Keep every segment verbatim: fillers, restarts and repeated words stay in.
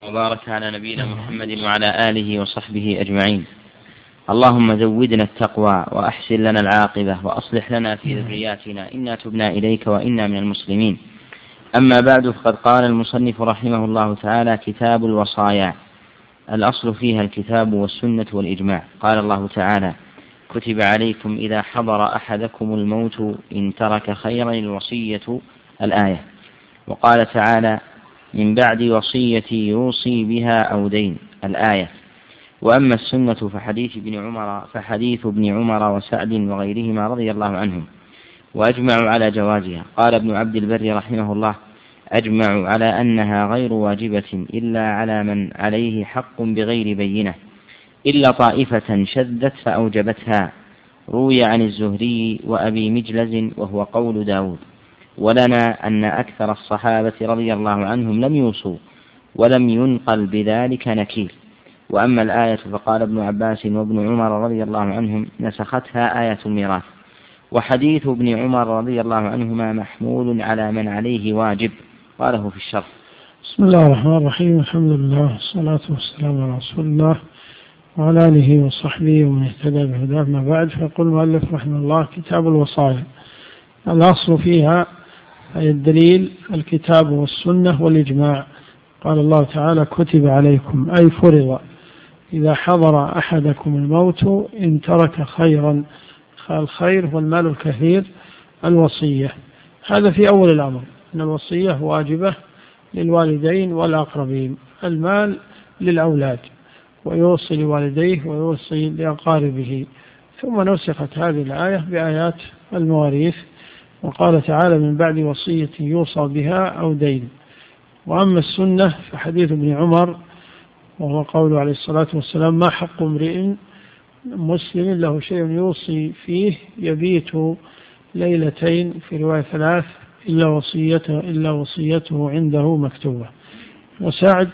وبارك على نبينا محمد وعلى آله وصحبه أجمعين. اللهم زودنا التقوى وأحسن لنا العاقبة وأصلح لنا في ذرياتنا إنا تبنا إليك وإنا من المسلمين. أما بعد، فقد قال المصنف رحمه الله تعالى: كتاب الوصايا. الأصل فيها الكتاب والسنة والإجماع. قال الله تعالى: كتب عليكم إذا حضر أحدكم الموت إن ترك خيرا الوصية، الآية. وقال تعالى: من بعد وصية يوصي بها أو دين، الآية. وأما السنة فحديث ابن عمر فحديث ابن عمر وسعد وغيرهما رضي الله عنهم، وأجمعوا على جوازها. قال ابن عبد البر رحمه الله: أجمعوا على أنها غير واجبة إلا على من عليه حق بغير بينة، إلا طائفة شذت فأوجبتها. روي عن الزهري وأبي مجلز وهو قول داود. ولنا أن أكثر الصحابة رضي الله عنهم لم يوصوا، ولم ينقل بذلك نكير. وأما الآية فقال ابن عباس وابن عمر رضي الله عنهم: نسختها آية الميراث. وحديث ابن عمر رضي الله عنهما محمول على من عليه واجب. قاله في الشرح. بسم الله الرحمن الرحيم. الحمد لله والصلاة والسلام على رسول الله وعلى آله وصحبه ومن اهتدى بهداه. ما بعد، فيقول المؤلف رحمه الله: كتاب الوصايا. الأصل فيها أي الدليل الكتاب والسنة والإجماع. قال الله تعالى: كتب عليكم أي فرض إذا حضر أحدكم الموت إن ترك خيرا. الخير والمال الكثير الوصية. هذا في أول الأمر، أن الوصية واجبة للوالدين والأقربين. المال للأولاد، ويوصي لوالديه ويوصي لأقاربه. ثم نسخت هذه الآية بآيات المواريث، وقال تعالى: من بعد وصية يوصى بها أو دين. وأما السنة فحديث ابن عمر، وهو قوله عليه الصلاة والسلام: ما حق امرئ مسلم له شيء يوصي فيه يبيت ليلتين، في رواية ثلاث، إلا وصيته, إلا وصيته عنده مكتوبة. وسعد،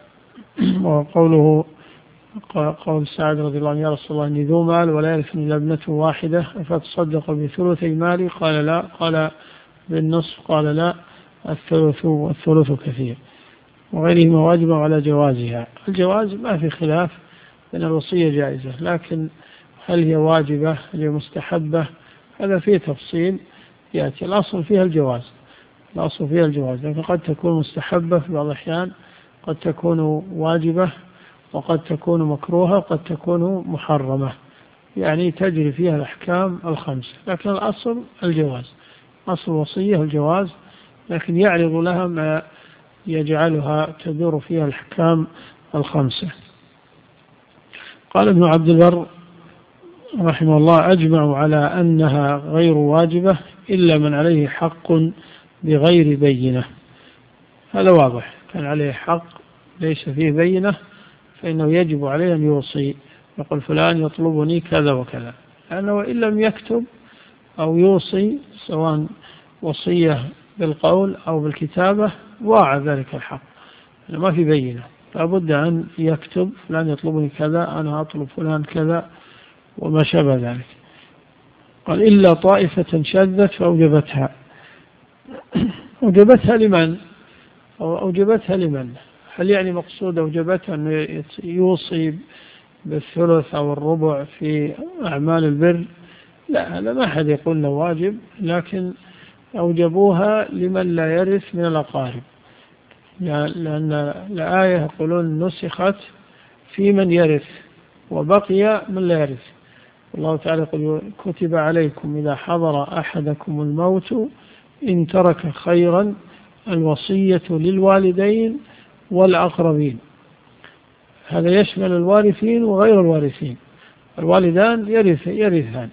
وقوله قول سعد رضي الله عنه: يا رسول الله إني ذو مال ولا يرثني إلا ابنة واحدة أفتصدق بثلثي مالي؟ قال لا. قال بالنصف؟ قال لا. الثلث والثلث كثير. وغيرهما واجب على جوازها. الجواز ما في خلاف أن الوصية جائزة، لكن هل هي واجبة؟ هل هي مستحبة؟ هذا فيه تفصيل يأتي. الأصل فيها الجواز، الأصل فيها الجواز، لكن قد تكون مستحبة في بعض الأحيان، قد تكون واجبة، وقد تكون مكروهة، وقد تكون محرمة، يعني تجري فيها الأحكام الخمس. لكن الأصل الجواز، أصل الوصية الجواز، لكن يعرض لها ما يجعلها تدور فيها الأحكام الخمسة. قال ابن عبد البر رحمه الله: أجمعوا على أنها غير واجبة إلا من عليه حق بغير بينة. هذا واضح، كان عليه حق ليس فيه بينة فإنه يجب عليه أن يوصي، يقول فلان يطلبني كذا وكذا، لأنه إن لم يكتب أو يوصي سواء وصية بالقول أو بالكتابة ضاع ذلك الحق، ما في بينة. لابد أن يكتب فلان يطلبني كذا، أنا أطلب فلان كذا، وما شابه ذلك. قال: إلا طائفة شذت فأوجبتها. أوجبتها لمن؟ أو أوجبتها لمن؟ هل يعني مقصود أوجبتها أن يوصي بالثلث أو الربع في أعمال البر؟ لا، هذا ما حد يقول له واجب، لكن أوجبوها لمن لا يرث من الأقارب، لأن الآية يقولون نسخت في من يرث وبقي من لا يرث. الله تعالى يقول: كتب عليكم إذا حضر أحدكم الموت إن ترك خيرا الوصية للوالدين والأقربين. هذا يشمل الوارثين وغير الوارثين. الوالدان يرث يرثان،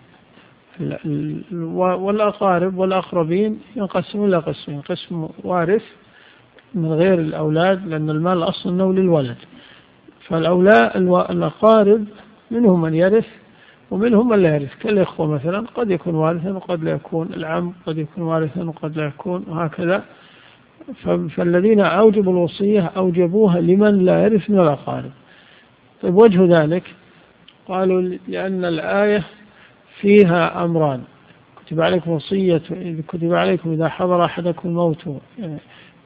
والأقارب والأقربين ينقسمون إلى قسمين: قسم وارث من غير الأولاد، لأن المال أصلا أنه للولد، فالأولاد الأقارب منهم من يرث ومنهم من لا يرث، كالإخوة مثلا قد يكون وارثا وقد لا يكون، العم قد يكون وارثا وقد لا يكون، وهكذا. فالذين أوجبوا الوصية أوجبوها لمن لا يرث من الأقارب. طيب، وجه ذلك قالوا لأن الآية فيها أمران: كتب عليكم وصية كتب عليكم إذا حضر أحدكم الموت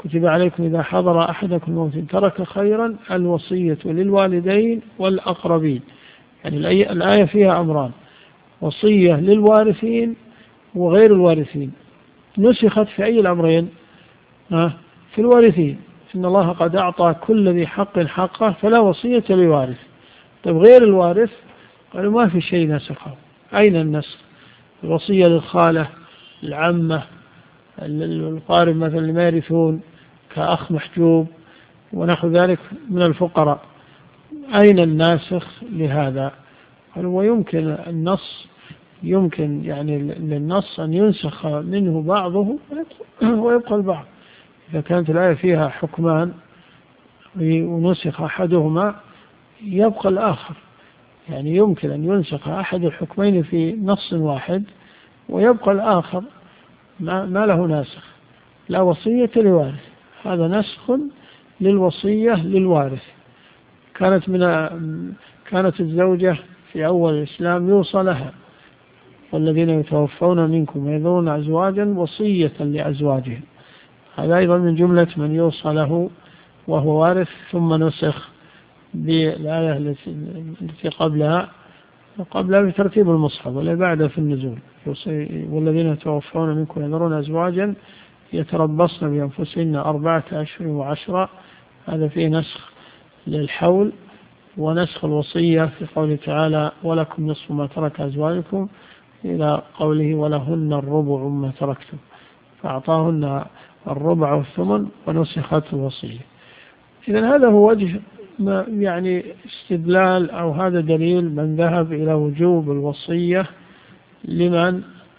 كتب عليكم إذا حضر أحدكم الموت ترك خيرا الوصية للوالدين والأقربين. يعني الآية فيها أمران: وصية للوارثين وغير الوارثين. نسخت في أي الأمرين؟ في الوارثين، إن الله قد أعطى كل ذي حق حقه فلا وصية لوارث. طيب غير الوارث قالوا ما في شيء نسخه. أين النسخ؟ الوصية للخالة، العمة، القارب مثلا اللي ما يرثون كأخ محجوب ونحو ذلك من الفقراء، أين الناسخ لهذا؟ قالوا ويمكن النص، يمكن يعني للنص أن ينسخ منه بعضه ويبقى البعض. إذا كانت الآية فيها حكمان ونسخ أحدهما يبقى الآخر، يعني يمكن أن ينسخ أحد الحكمين في نص واحد ويبقى الآخر ما, ما له ناسخ. لا وصية لوارث، هذا نسخ للوصية للوارث. كانت من كانت الزوجة في أول الإسلام يوصى لها: والذين يتوفون منكم ويذرون أزواجا وصية لأزواجهم. هذا أيضا من جملة من يوصى له وهو وارث، ثم نسخ بالآية التي قبلها قبلها بترتيب المصحف ولا بعد في النزول: والذين يتوفون منكم ويذرون أزواجا يتربصن بأنفسهن أربعة أشهر وعشرة. هذا فيه نسخ للحول ونسخ الوصية في قوله تعالى: ولكم نصف ما ترك أزواجكم، إلى قوله: ولهن الربع ما تركتم، فأعطاهن الربع والثمن ونسخت الوصية. إذن هذا هو وجه يعني استدلال، أو هذا دليل من ذهب إلى وجوب الوصية لمن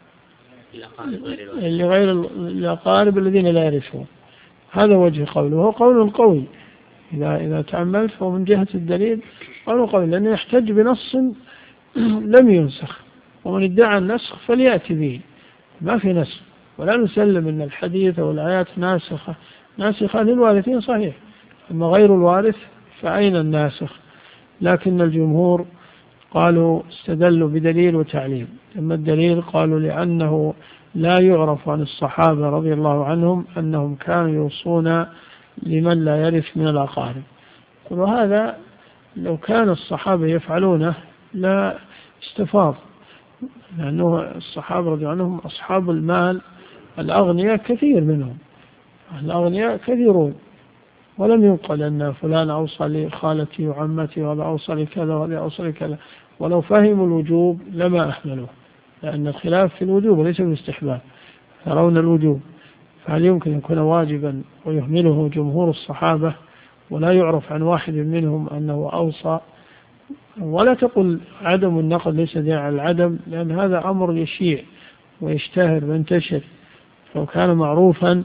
لغير الأقارب الذين لا يرثون. هذا وجه قوله، وهو قول قوي إذا إذا تأملت، فهو من جهة الدليل قول قوي، لأنه يحتج بنص لم ينسخ، ومن ادعى النسخ فليأتي به. ما في نسخ، ولا نسلم أن الحديث أو الآيات ناسخة ناسخة للوارثين صحيح، أما غير الوارث فأين الناسخ؟ لكن الجمهور قالوا استدلوا بدليل وتعليم. أما الدليل قالوا لأنه لا يعرف عن الصحابة رضي الله عنهم أنهم كانوا يوصون لمن لا يرث من الأقارب. وهذا لو كان الصحابة يفعلونه لا استفاض، لأنه الصحابة رضي الله عنهم أصحاب المال الأغنياء كثير منهم، الأغنياء كثيرون، ولم ينقل أن فلان أوصى لخالتي وعمتي وهذا أوصى لكذا وهذا أوصى لكذا. ولو فهموا الوجوب لما أحملوه، لأن الخلاف في الوجوب وليس في الاستحباب، يرون الوجوب، فهل يمكن أن يكون واجبا ويهمله جمهور الصحابة ولا يعرف عن واحد منهم أنه أوصى؟ ولا تقل عدم النقل ليس داعي على العدم، لأن هذا أمر يشيع ويشتهر وينتشر، لو كان معروفا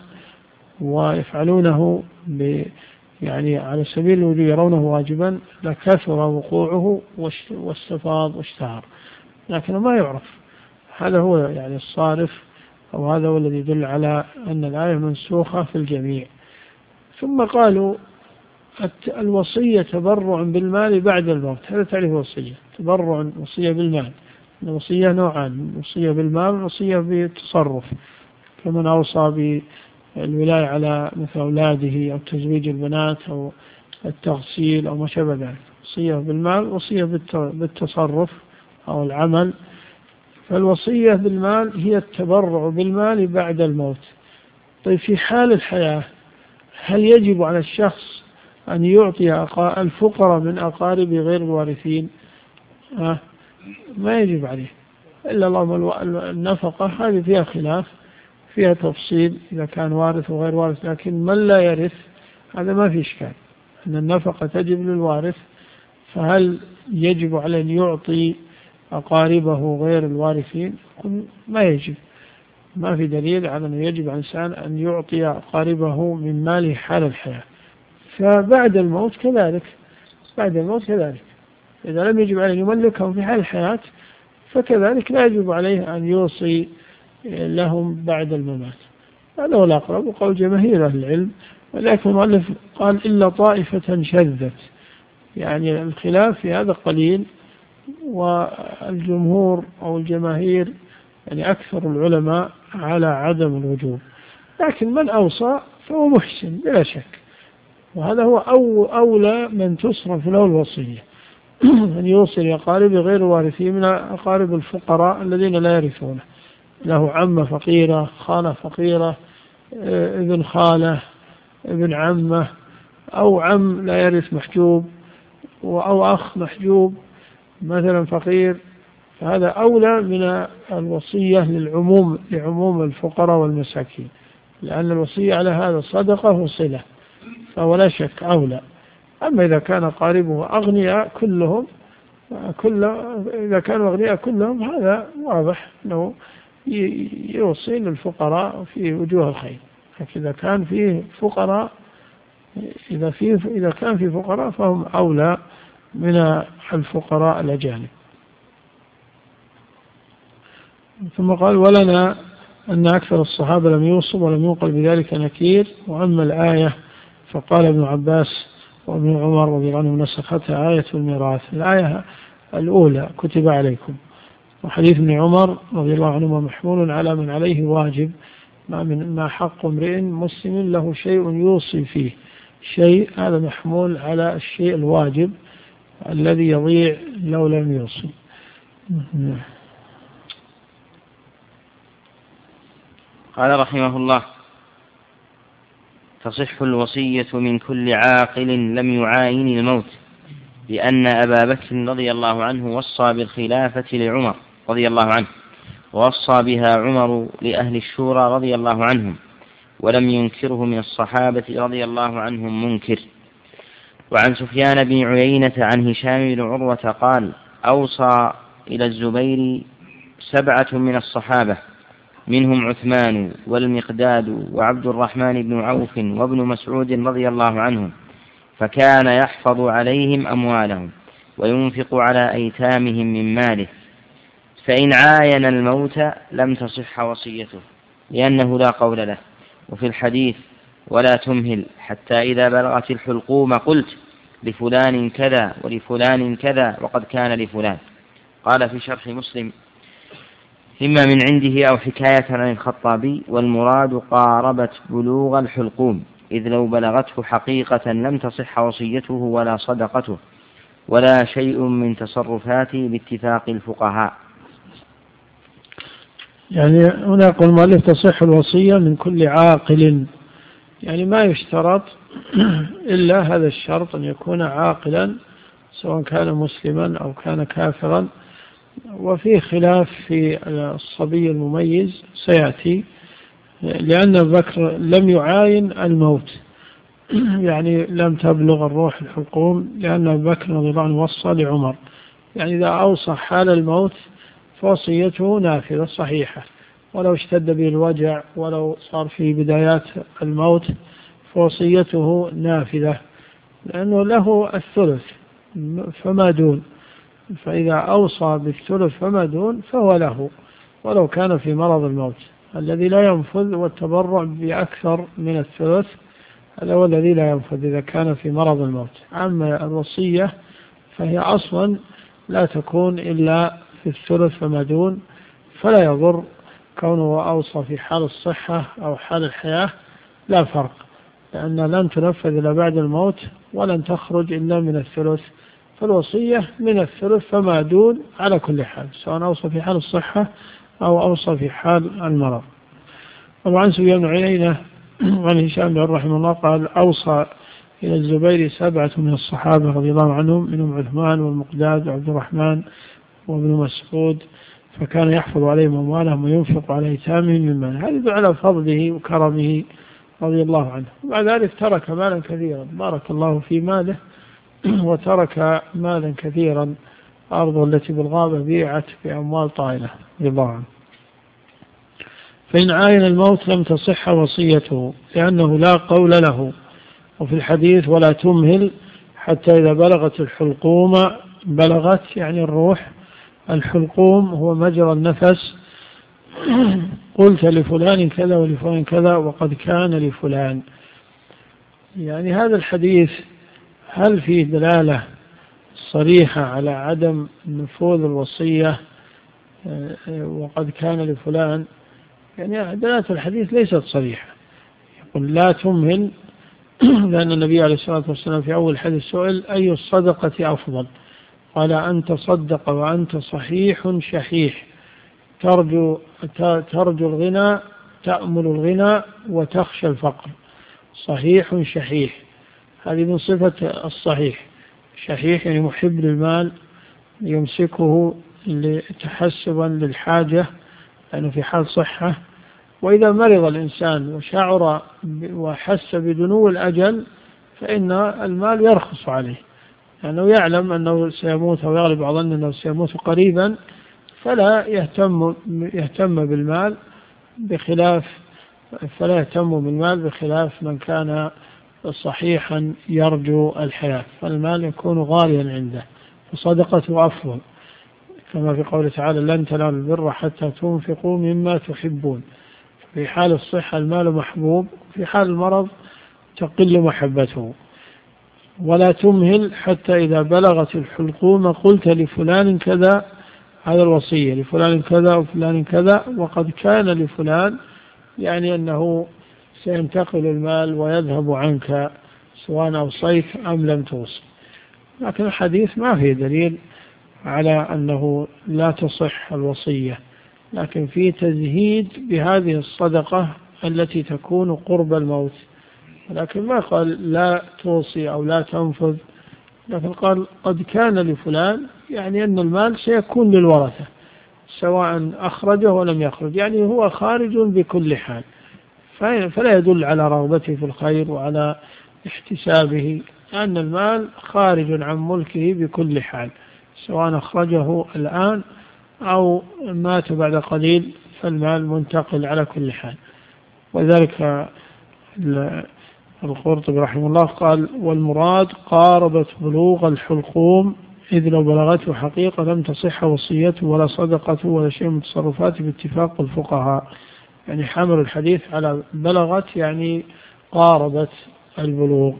ويفعلونه يعني على سبيل الوجوب يرونه واجبا لكثر وقوعه واستفاض واشتهر، لكنه ما يعرف. هذا هو يعني الصارف، أو هذا هو الذي يدل على أن الآية منسوخة في الجميع. ثم قالوا الوصية تبرع بالمال بعد الموت. هذا تعريف الوصية: تبرع وصية بالمال. الوصية نوعان: وصية بالمال ووصية بالتصرف، كمن أوصى بالولاية على مثل أولاده أو تزويج البنات أو التغسيل أو ما شابه ذلك. وصية بالمال، وصية بالتصرف أو العمل. فالوصية بالمال هي التبرع بالمال بعد الموت. طيب في حال الحياة هل يجب على الشخص أن يعطي الفقراء من أقارب غير الوارثين؟ أه؟ ما يجب عليه، إلا اللهم النفقة هذه فيها خلاف، فيها تفصيل إذا كان وارث وغير وارث، لكن من لا يرث هذا ما في إشكال، أن النفقة تجب للوارث. فهل يجب عليه أن يعطي أقاربه غير الوارثين؟ ما يجب، ما في دليل على أنه يجب على الإنسان أن يعطي أقاربه من ماله حال الحياة. فبعد الموت كذلك، بعد الموت كذلك إذا لم يجب عليه أن يملكهم في حال الحياة فكذلك لا يجب عليه أن يوصي لهم بعد الممات. هذا هو الأقرب وقول جماهير أهل العلم، ولكن المؤلف قال إلا طائفة شذت، يعني الخلاف في هذا قليل، والجمهور أو الجماهير يعني أكثر العلماء على عدم الوجوب. لكن من أوصى فهو محسن بلا شك، وهذا هو أو أولى من تصرف له الوصية أن يوصي لأقارب غير وارثيه من أقارب الفقراء الذين لا يرثونه، له عمة فقيرة، خالة فقيرة، ابن خالة، ابن عمة، أو عم لا يرث محجوب، أو أخ محجوب مثلا فقير، فهذا أولى من الوصية للعموم لعموم الفقراء والمساكين، لأن الوصية على هذا صدقة وصلة، فهو لا شك أولى. أما إذا كان قاربه أغنياء كلهم كل إذا كانوا أغنياء كلهم هذا واضح أنه يوصي للفقراء في وجوه الخير، إذا كان فيه فقراء إذا فيه إذا كان في فقراء فهم أولى من الفقراء الأجانب. ثم قال: ولنا أن أكثر الصحابة لم يوصوا ولم ينقل بذلك نكير. وأما الآية فقال ابن عباس وابن عمر رضي الله عنهم نسختها آية الميراث، الآية الأولى كتب عليكم، وحديث ابن عمر رضي الله عنهما محمول على من عليه واجب، ما من ما حق امرئ مسلم له شيء يوصي فيه شيء، هذا محمول على الشيء الواجب الذي يضيع لو لم يوصي. قال رحمه الله: تصح الوصية من كل عاقل لم يعاين الموت، لأن أبا بكر رضي الله عنه وصى بالخلافة لعمر رضي الله عنه، ووصى بها عمر لأهل الشورى رضي الله عنهم، ولم ينكره من الصحابة رضي الله عنهم منكر. وعن سفيان بن عيينة عن هشام بن عروة قال: أوصى إلى الزبير سبعة من الصحابة، منهم عثمان والمقداد وعبد الرحمن بن عوف وابن مسعود رضي الله عنهم، فكان يحفظ عليهم أموالهم وينفق على أيتامهم من ماله، فإن عاين الموت لم تصح وصيته لأنه لا قول له. وفي الحديث: ولا تمهل حتى إذا بلغت الحلقوم قلت لفلان كذا ولفلان كذا وقد كان لفلان. قال في شرح مسلم: إما من عنده أو حكاية عن الخطابي، والمراد قاربت بلوغ الحلقوم، إذ لو بلغته حقيقة لم تصح وصيته ولا صدقته ولا شيء من تصرفاته باتفاق الفقهاء. يعني هنا يقول المؤلف: تصح الوصية من كل عاقل، يعني ما يشترط إلا هذا الشرط أن يكون عاقلا سواء كان مسلما أو كان كافرا. وفي خلاف في الصبي المميز سيأتي، لأن بكر لم يعاين الموت، يعني لم تبلغ الروح الحلقوم، لأن بكر رضي الله عنه وصى لعمر، يعني إذا أوصى حال الموت فوصيته نافذة صحيحة، ولو اشتد به الوجع ولو صار في بدايات الموت فوصيته نافذة، لأنه له الثلث فما دون، فإذا أوصى بالثلث فما دون فهو له، ولو كان في مرض الموت. الذي لا ينفذ والتبرع بأكثر من الثلث هذا هو الذي لا ينفذ إذا كان في مرض الموت. أما الوصية فهي أصلا لا تكون إلا في الثلث فما دون، فلا يضر كونه أوصى في حال الصحة أو حال الحياة، لا فرق، لأن لن تنفذ إلا بعد الموت ولن تخرج إلا من الثلث، فالوصية من الثلث فما دون على كل حال، سواء أوصى في حال الصحة أو أوصى في حال المرض. وعن سفيان بن عيينة عن هشام بن رحمه الله قال: أوصى إلى الزبير سبعة من الصحابة رضي الله عنهم، منهم عثمان والمقداد وعبد الرحمن وابن مسعود، فكان يحفظ عليهم أموالهم وينفق على أيتامهم من ماله. هذا يدل على فضله وكرمه رضي الله عنه. وبعد ذلك ترك مالا كثيرا، بارك الله في ماله، وترك مالا كثيرا، أرضه التي بالغابة بيعت بأموال طائلة رضي الله عنه. فإن عاين الموت لم تصح وصيته لأنه لا قول له. وفي الحديث: ولا تمهل حتى إذا بلغت الحلقوم، بلغت يعني الروح، الحلقوم هو مجرى النفس، قلت لفلان كذا ولفلان كذا وقد كان لفلان. يعني هذا الحديث هل فيه دلالة صريحة على عدم نفوذ الوصية وقد كان لفلان؟ يعني دلالة الحديث ليست صريحة، قل لا تمهل، لأن النبي عليه الصلاة والسلام في أول حديث سئل أي الصدقة أفضل؟ قال أن تصدق وأنت صحيح شحيح ترجو ترجو الغنى تأمل الغنى وتخشى الفقر. صحيح شحيح هذه من صفة الصحيح. شحيح يعني محب للمال يمسكه تحسبا للحاجة لأنه في حال صحة، وإذا مرض الإنسان وشعر وحس بدنو الأجل فإن المال يرخص عليه، لأنه يعني يعلم أنه سيموت أو يغلب على ظنه أنه سيموت قريبا، فلا يهتم يهتم بالمال بخلاف فلا يهتم بالمال بخلاف من كان صحيحا يرجو الحياة، فالمال يكون غاليا عنده، فصدقته أفضل، كما في قوله تعالى لن تنالوا البر حتى تنفقوا مما تحبون. في حال الصحة المال محبوب، في حال المرض تقل محبته. ولا تمهل حتى إذا بلغت الحلقوم قلت لفلان كذا، هذا الوصية، لفلان كذا وفلان كذا وقد كان لفلان، يعني أنه سينتقل المال ويذهب عنك سواء أوصيت أم لم توصي. لكن الحديث ما فيه دليل على أنه لا تصح الوصية، لكن في تزهيد بهذه الصدقة التي تكون قرب الموت، لكن ما قال لا توصي أو لا تنفذ، لكن قال قد كان لفلان، يعني أن المال سيكون للورثة سواء أخرجه ولم يخرج، يعني هو خارج بكل حال، فلا يدل على رغبته في الخير وعلى احتسابه، أن المال خارج عن ملكه بكل حال، سواء أخرجه الآن أو مات بعد قليل فالمال منتقل على كل حال. وذلك القرطبي رحمه الله قال والمراد قاربت بلوغ الحلقوم، إذ لو بلغته حقيقة لم تصح وصيته ولا صدقته ولا شيء من تصرفاته باتفاق الفقهاء، يعني حمل الحديث على بلغت يعني قاربت البلوغ.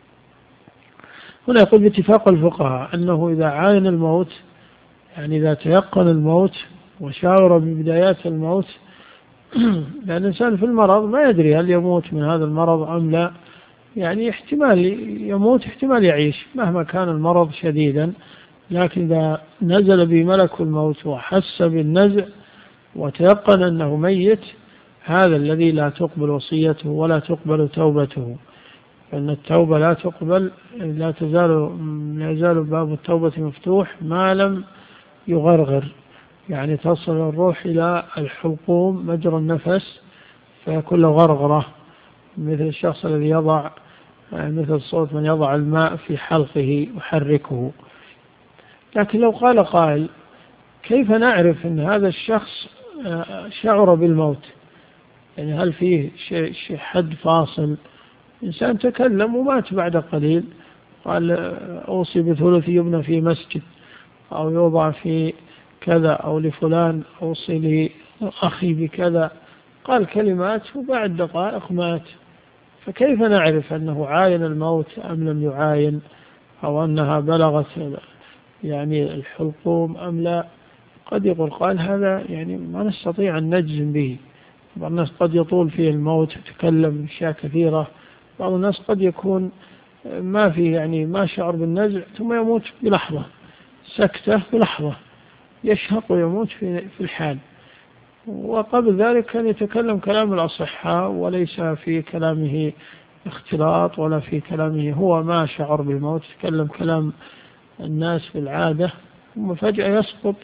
هنا يقول باتفاق الفقهاء أنه إذا عاين الموت، يعني إذا تيقن الموت وشاور ببدايات الموت، لأن الإنسان في المرض ما يدري هل يموت من هذا المرض أم لا، يعني احتمال يموت احتمال يعيش مهما كان المرض شديدا، لكن إذا نزل به ملك الموت وحس بالنزع وتيقن أنه ميت، هذا الذي لا تقبل وصيته ولا تقبل توبته، فإن التوبة لا تقبل، لا تزال لا يزال باب التوبة مفتوح ما لم يغرغر، يعني تصل الروح إلى الحلقوم مجرى النفس فيكون له غرغرة، مثل الشخص الذي يضع مثل صوت من يضع الماء في حلقه يحركه. لكن لو قال قائل كيف نعرف أن هذا الشخص شعر بالموت؟ يعني هل فيه شيء حد فاصل؟ إنسان تكلم ومات بعد قليل، قال أوصي بثلث يبنى في مسجد أو يوضع في كذا، أو لفلان أوصي لأخي بكذا، قال كلمات وبعد دقائق مات، فكيف نعرف أنه عاين الموت أم لم يعاين، أو أنها بلغت يعني الحلقوم أم لا؟ قد يقول قال هذا يعني ما نستطيع أن نجزم به، بعض الناس قد يطول فيه الموت يتكلم أشياء كثيرة، بعض الناس قد يكون ما فيه يعني ما شعر بالنزع ثم يموت بلحظة، سكتة بلحظة يشهق ويموت في الحال. وقبل ذلك كان يتكلم كلام الأصحاء وليس في كلامه اختلاط ولا في كلامه هو ما شعر بالموت، يتكلم كلام الناس بالعادة ثم فجأة يسقط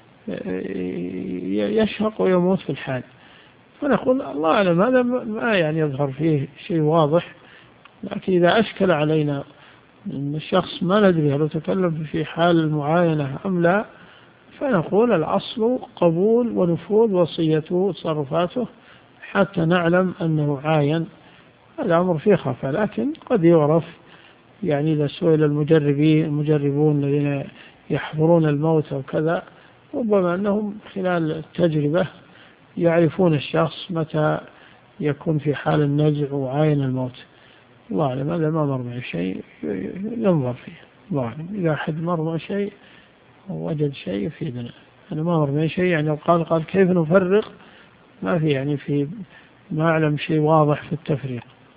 يشهق ويموت في الحال. فنقول الله أعلم، هذا ما يعني يظهر فيه شيء واضح، لكن إذا أشكل علينا أن الشخص ما ندري هل يتكلم في حال المعاينة أم لا، فنقول الأصل قبول ونفوذ وصيته وتصرفاته حتى نعلم أنه عاين. هذا أمر فيه خفاء، لكن قد يعرف، يعني إذا سئل المجربين المجربون الذين يحضرون الموت وكذا، ربما أنهم خلال التجربة يعرفون الشخص متى يكون في حال النزع وعاين الموت. الله أعلم، هذا ما مر معي شيء ينظر فيه، الله أعلم، إذا أحد مر معي شيء ووجد شيء يفيدنا. أنا ما مر معي شيء، يعني قال قال كيف نفرق، ما في يعني في ما أعلم شيء واضح في التفريق.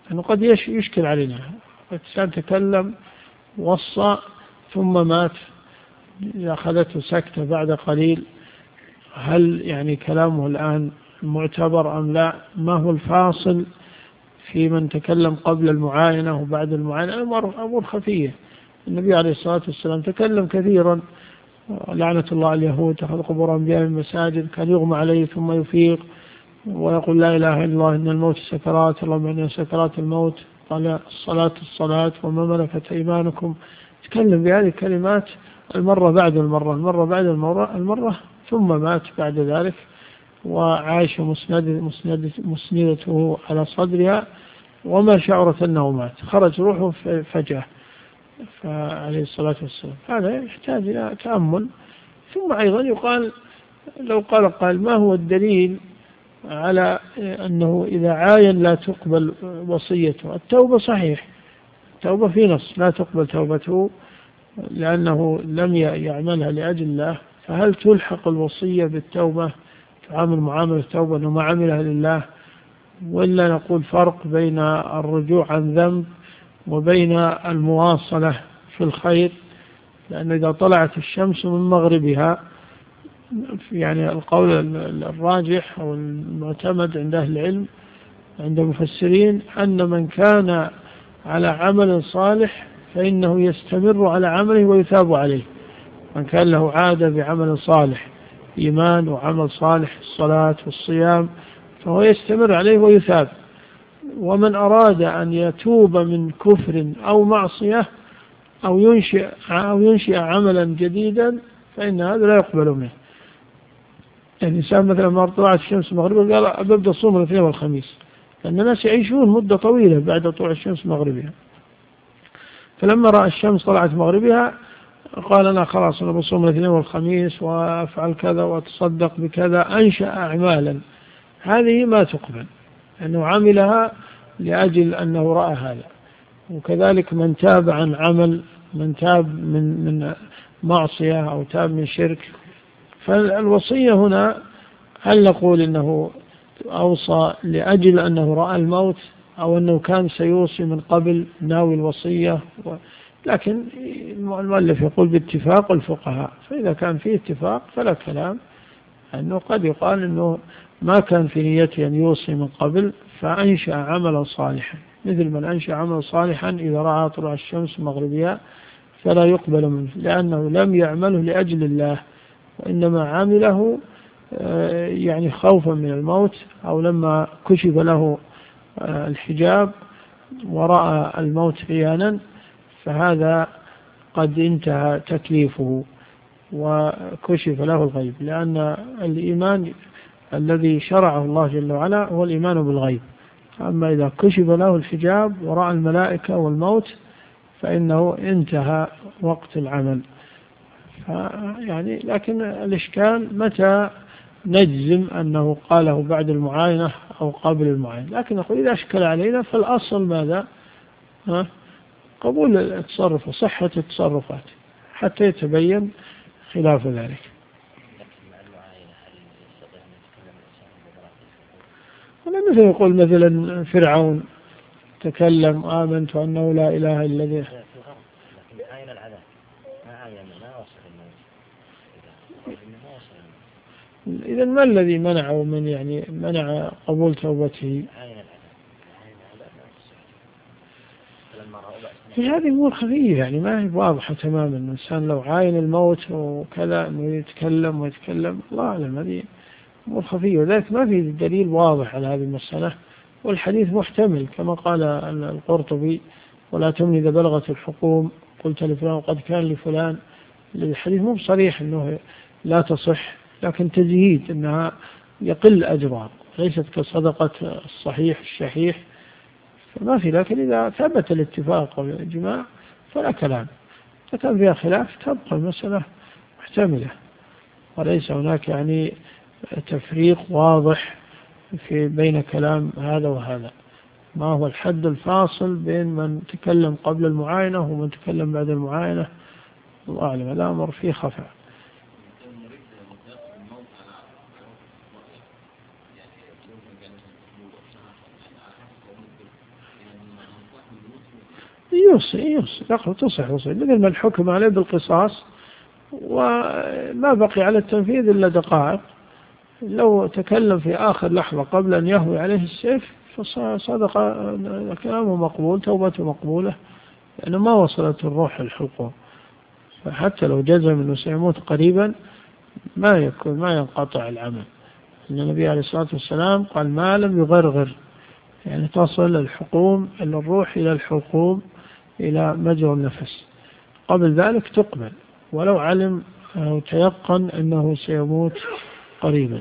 أنه قد يشكل علينا، الإنسان تكلم وصى ثم مات، إذا أخذته سكتة بعد قليل هل يعني كلامه الآن معتبر أم لا؟ ما هو الفاصل في من تكلم قبل المعاينة وبعد المعاينة؟ أمور خفية. النبي عليه الصلاة والسلام تكلم كثيرا، لعنة الله على اليهود تأخذ قبور أنبياء من المساجد، كان يغمى عليه ثم يفيق ويقول لا إله إلا الله إن الموت سكرات، اللهم إن سكرات الموت، قال الصلاة الصلاة وما ملكت أيمانكم. تكلم بهذه الكلمات المرة بعد المرة المرة بعد المرة المرة ثم مات بعد ذلك، وعاش مسند مسند مسندته على صدرها وما شعرت أنه مات، خرج روحه فجأة عليه الصلاة والسلام. هذا يحتاج إلى تأمل. ثم أيضا يقال، لو قال قال ما هو الدليل على أنه إذا عاين لا تقبل وصيته؟ التوبة صحيح، التوبة في نص لا تقبل توبته لأنه لم يعملها لأجل الله، فهل تلحق الوصية بالتوبة، تعامل معاملة التوبة أنه ما عملها لله؟ ولا نقول فرق بين الرجوع عن ذنب وبين المواصلة في الخير؟ لأن إذا طلعت الشمس من مغربها، يعني القول الراجح أو المعتمد عند أهل العلم عند المفسرين أن من كان على عمل صالح فإنه يستمر على عمله ويثاب عليه. من كان له عادة بعمل صالح، إيمان وعمل صالح، الصلاة والصيام، فهو يستمر عليه ويثاب. ومن أراد أن يتوب من كفر أو معصية أو ينشئ, أو ينشئ عملا جديدا فإن هذا لا يقبل منه. يعني الإنسان مثلا ما طلعت الشمس مغربها قال أبدأ صوم الاثنين والخميس، لأن الناس يعيشون مدة طويلة بعد طلوع الشمس مغربها، فلما رأى الشمس طلعت مغربها قال أنا خلاص أنا بصوم الاثنين والخميس وأفعل كذا وأتصدق بكذا، أنشأ أعمالا، هذه ما تقبل لأنه عملها لأجل أنه رأى هذا. وكذلك من تاب عن عمل، من تاب من من معصية أو تاب من شرك، فالوصية هنا هل نقول إنه أوصى لأجل أنه رأى الموت أو أنه كان سيوصي من قبل ناوي الوصية؟ لكن المؤلف يقول باتفاق الفقهاء، فإذا كان فيه اتفاق فلا كلام، أنه قد يقال أنه ما كان في نيته أن يوصي من قبل فأنشأ عملا صالحا، مثل من أنشأ عملا صالحا إذا رأى طلوع الشمس مغربية فلا يقبل منه، لأنه لم يعمله لأجل الله وإنما عمله يعني خوفا من الموت، أو لما كشف له الحجاب ورأى الموت عيانا فهذا قد انتهى تكليفه وكشف له الغيب. لأن الإيمان الذي شرعه الله جل وعلا هو الإيمان بالغيب، أما إذا كشف له الحجاب ورأى الملائكة والموت فإنه انتهى وقت العمل. يعني لكن الإشكال متى نجزم أنه قاله بعد المعاينة أو قبل المعاينة؟ لكن نقول إذا أشكل علينا فالأصل ماذا؟ ها؟ قبول التصرف وصحة التصرفات حتى يتبين خلاف ذلك. ولا مثل يقول مثلا فرعون تكلم آمنت أنه لا إله إلا الله. إذا ما الذي منعه من يعني منع قبول توبته؟ في هذه أمور خفية يعني ما هي واضحة تماما. الإنسان لو عاين الموت وكذا أنه يتكلم ويتكلم، الله أعلم، هذه أمور خفية، وذلك ما في دليل واضح على هذه المسألة، والحديث محتمل كما قال القرطبي ولا تمني إذا بلغت الحكوم قلت لفلان وقد كان لفلان. الحديث مو صريح أنه لا تصح، لكن تزهيد أنها يقل أجرها، ليست كصدقة الصحيح الشحيح، فما في. لكن إذا ثبت الاتفاق والإجماع فلا كلام، فكان فيها خلاف تبقى المسألة محتملة، وليس هناك يعني تفريق واضح في بين كلام هذا وهذا. ما هو الحد الفاصل بين من تكلم قبل المعاينة ومن تكلم بعد المعاينة؟ الله أعلم، الأمر فيه خفاء. يوصي يوصي تصح وصية، مثل ما الحكم عليه بالقصاص وما بقي على التنفيذ إلا دقائق، لو تكلم في آخر لحظة قبل أن يهوي عليه السيف فصدق كلامه مقبول، توبته مقبولة، لأنه ما وصلت الروح الحلقوم. فحتى لو جزم أنه سيموت قريبا ما يكون ما ينقطع العمل، لأن النبي عليه الصلاة والسلام قال ما لم يغرغر، يعني تصل الحقوم إلى الروح إلى الحلقوم إلى مجرى النفس، قبل ذلك تقبل ولو علم أو تيقن أنه سيموت قريبا.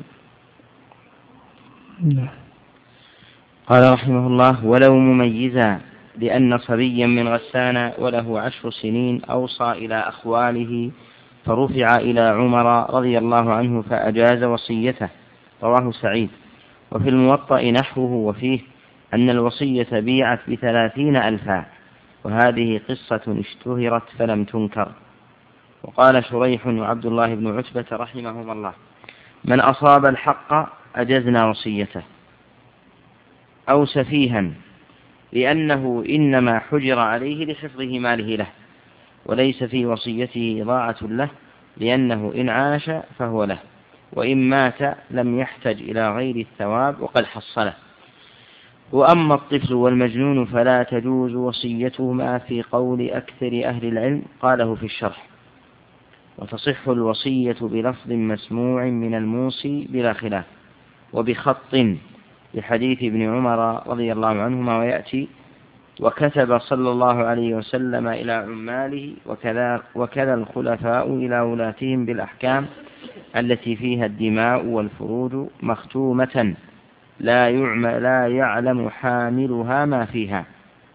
نعم. قال رحمه الله: ولو مميزا، لأن صبيا من غسان وله عشر سنين أوصى إلى أخواله فرفع إلى عمر رضي الله عنه فأجاز وصيته، رواه سعيد. وفي الموطأ نحوه وفيه أن الوصية بيعت بثلاثين ألفا، وهذه قصة اشتهرت فلم تنكر. وقال شريح وعبد الله بن عتبة رحمهما الله: من أصاب الحق أجزنا وصيته، أو سفيها، لأنه إنما حجر عليه لحفظه ماله له، وليس في وصيته إضاعة له، لأنه إن عاش فهو له، وإن مات لم يحتج إلى غير الثواب وقد حصله. وأما الطفل والمجنون فلا تجوز وصيتهما في قول أكثر أهل العلم، قاله في الشرح. وتصح الوصية بلفظ مسموع من الموصي بلا خلاف، وبخط بحديث ابن عمر رضي الله عنهما ويأتي: وكتب صلى الله عليه وسلم إلى عماله وكذا, وكذا الخلفاء إلى ولاتهم بالأحكام التي فيها الدماء والفروج مختومة لا, لا يعلم حاملها ما فيها.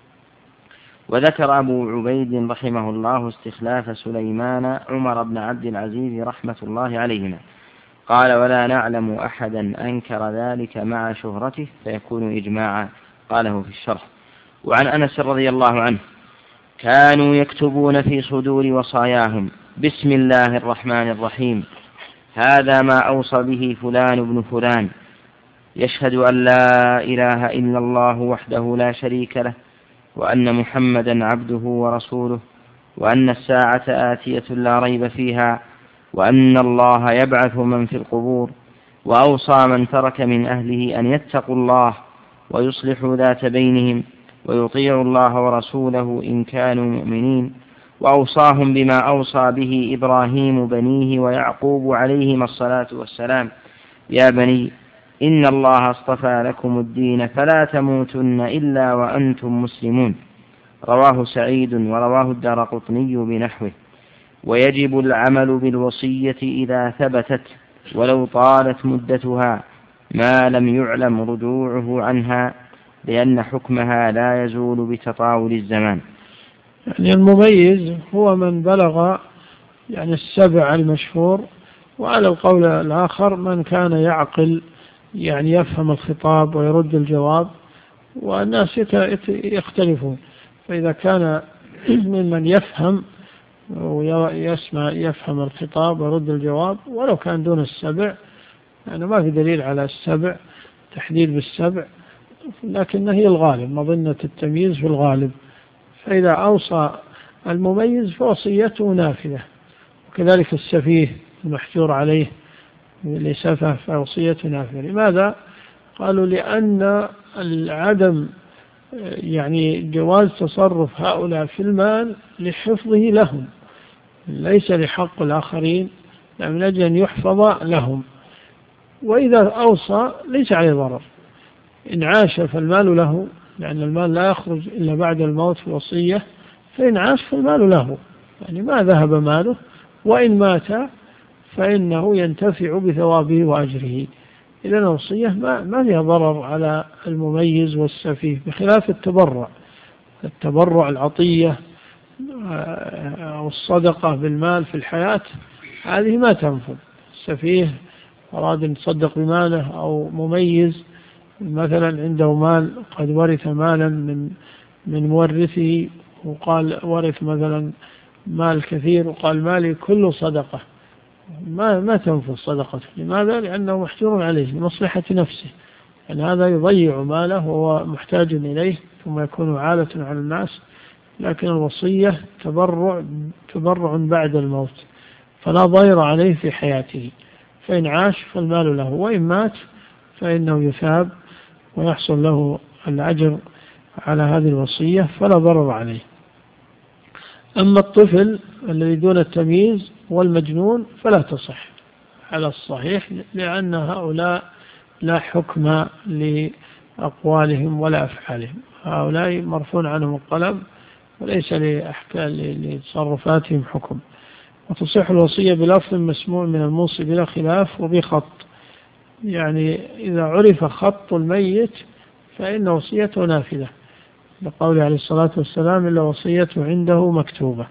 وذكر أبو عبيد رحمه الله استخلاف سليمان عمر بن عبد العزيز رحمة الله عليهما، قال: ولا نعلم أحدا أنكر ذلك مع شهرته فيكون إجماعا، قاله في الشرح. وعن أنس رضي الله عنه: كانوا يكتبون في صدور وصاياهم: بسم الله الرحمن الرحيم، هذا ما أوصى به فلان بن فلان، يشهد أن لا إله إلا الله وحده لا شريك له، وأن محمدا عبده ورسوله، وأن الساعة آتية لا ريب فيها، وأن الله يبعث من في القبور، وأوصى من ترك من أهله أن يتقوا الله ويصلحوا ذات بينهم ويطيعوا الله ورسوله إن كانوا مؤمنين، وأوصاهم بما أوصى به إبراهيم بنيه ويعقوب عليهما الصلاة والسلام: يا بني إن الله اصطفى لكم الدين فلا تموتن إلا وأنتم مسلمون، رواه سعيد ورواه الدارقطني بنحوه. ويجب العمل بالوصية إذا ثبتت ولو طالت مدتها ما لم يعلم رجوعه عنها، لأن حكمها لا يزول بتطاول الزمان. يعني المميز هو من بلغ يعني السبع المشهور، وعلى القول الآخر من كان يعقل يعني يفهم الخطاب ويرد الجواب، والناس يختلفون، فإذا كان ممن يفهم ويسمع يفهم الخطاب ويرد الجواب ولو كان دون السبع، يعني ما في دليل على السبع تحديد بالسبع، لكن هي الغالب، مظنة التمييز في الغالب. فإذا أوصى المميز فوصيته نافذة، وكذلك السفيه المحجور عليه لسفه فوصيته نافذة. لماذا؟ قالوا لأن العدم يعني جواز تصرف هؤلاء في المال لحفظه لهم، ليس لحق الآخرين، من أجل أن يحفظ لهم. وإذا أوصى ليس عليه ضرر، إن عاش فالمال له، لأن المال لا يخرج إلا بعد الموت في وصية، فإن عاش فالمال له، يعني ما ذهب ماله، وإن مات فإنه ينتفع بثوابه وأجره. إذن الوصية ما, ما فيها ضرر على المميز والسفيه، بخلاف التبرع. التبرع العطية أو الصدقة بالمال في الحياة هذه ما تنفذ. السفيه أراد أن يتصدق بماله، أو مميز مثلا عنده مال قد ورث مالا من من مورثه، وقال ورث مثلا مال كثير وقال مالي كله صدقة، ما ما تنفذ صدقته. لماذا؟ لأنه محجور عليه لمصلحة نفسه، يعني هذا يضيع ماله وهو محتاج إليه، ثم يكون عالة على الناس لكن الوصية تبرع تبرع بعد الموت، فلا ضير عليه في حياته، فإن عاش فالمال له، وإن مات فإنه يثاب ويحصل له الأجر على هذه الوصية فلا ضرر عليه. أما الطفل الذي دون التمييز والمجنون فلا تصح على الصحيح، لأن هؤلاء لا حكم لأقوالهم ولا أفعالهم، هؤلاء مرفوع عنهم القلم وليس لتصرفاتهم حكم. وتصح الوصية بلفظ مسموع من الموصي بلا خلاف وبخط، يعني إذا عرف خط الميت فإن وصيته نافذة، لقوله عليه الصلاة والسلام إلا وصيته عنده مكتوبة.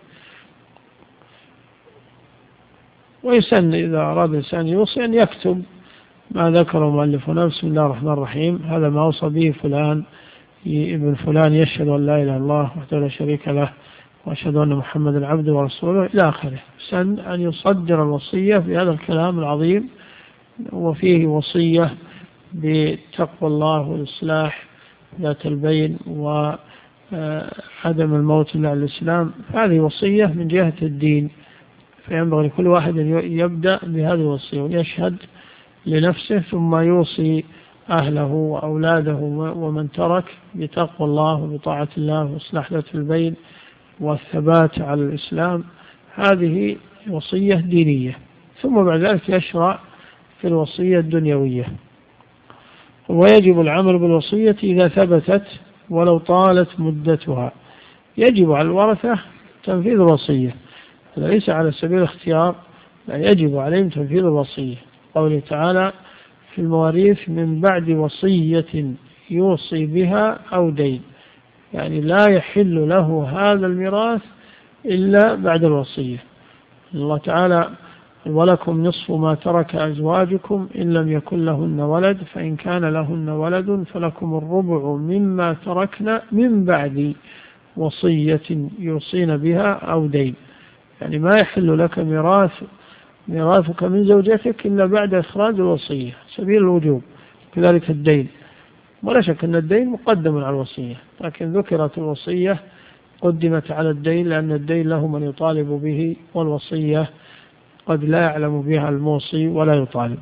ويسن إذا أراد الإنسان يوصي أن يكتب ما ذكر المؤلف هنا: بسم الله الرحمن الرحيم، هذا ما أوصى به فلان ابن فلان يشهد أن لا إله إلا الله وحده لا شريك له وأشهد أن محمدا عبده ورسوله إلى آخره. سن أن يصدر الوصية بهذا الكلام العظيم، وفيه وصية بتقوى الله والإصلاح ذات البين وعدم الموت إلا على الإسلام. هذه وصية من جهة الدين، فينبغي لكل واحد أن يبدأ بهذه الوصية ويشهد لنفسه ثم يوصي أهله وأولاده ومن ترك بتقوى الله وبطاعة الله وإصلاح ذات البين والثبات على الإسلام. هذه وصية دينية. ثم بعد ذلك يشرع في الوصية الدنيوية. ويجب العمل بالوصية إذا ثبتت ولو طالت مدتها. يجب على الورثة تنفيذ الوصية، ليس على سبيل الاختيار، لا، يجب عليهم تنفيذ الوصية. قوله تعالى في المواريث من بعد وصية يوصي بها أو دين، يعني لا يحل له هذا الميراث إلا بعد الوصية. الله تعالى: ولكم نصف ما ترك أزواجكم إن لم يكن لهن ولد فإن كان لهن ولد فلكم الربع مما تركنا من بعد وصية يوصين بها أو دين. يعني ما يحل لك ميراث ميراثك من زوجتك إلا بعد إخراج الوصية، سبيل الوجوب. كذلك الدين، ولا شك أن الدين مقدم على الوصية، لكن ذكرت الوصية قدمت على الدين لأن الدين له من يطالب به، والوصية قد لا يعلم بها الموصي ولا يطالب.